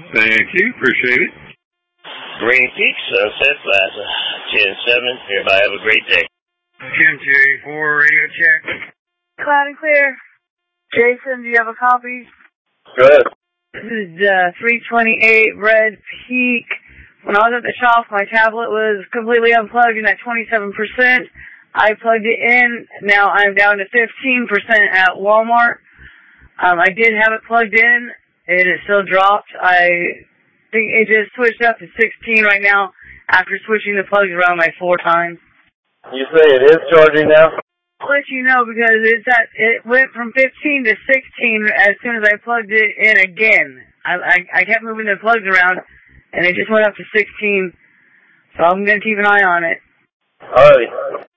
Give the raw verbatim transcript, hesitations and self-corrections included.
Thank you. Appreciate it. Green Peak, Sunset Plaza, ten seven. Everybody have a great day. Jim J four, radio check. Cloud and clear. Jason, do you have a copy? Good. This is uh, three twenty-eight Red Peak. When I was at the shop, my tablet was completely unplugged and at twenty-seven percent. I plugged it in. Now I'm down to fifteen percent at Walmart. Um, I did have it plugged in, and it still dropped. I think it just switched up to sixteen right now after switching the plugs around like four times. You say it is charging now? I'll let you know because it's at, it went from fifteen to sixteen as soon as I plugged it in again. I, I, I kept moving the plugs around, and it just went up to sixteen. So I'm going to keep an eye on it. Alrighty.